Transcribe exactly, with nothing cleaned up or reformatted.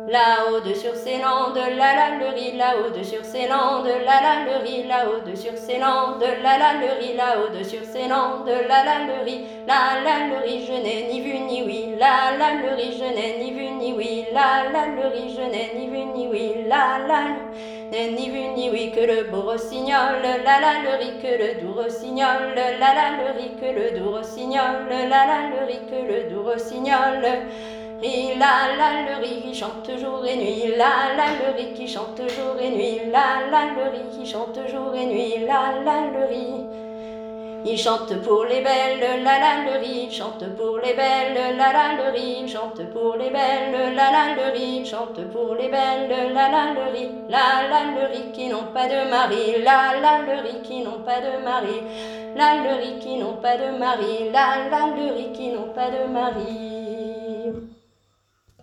Là-haut de sur ces landes, la la le riz, là-haut de sur ces landes, la la le riz, là-haut de sur ces landes, la la le riz, là-haut de sur ces landes, la la le riz, la la le riz, je n'ai ni vu ni oui, la la le riz, je n'ai ni vu ni oui, la la le riz, je n'ai ni vu ni oui, la la n'ai ni vu ni oui que le beau rossignol, la la le riz que le doux rossignol, la la le riz que le doux rossignol, la la le riz que le doux rossignol. Et la la le riz qui chante jour et nuit, la la le riz qui chante jour et nuit, la la le riz qui chante jour et nuit, la la le riz. Il chante pour les belles, la la le riz, il chante pour les belles, la la le riz, il chante pour les belles, la la le riz, il chante pour les belles, la la le riz, la la le riz qui n'ont pas de mari, la la le riz qui n'ont pas de mari, la le riz qui n'ont pas de mari, la la le riz qui n'ont pas de mari.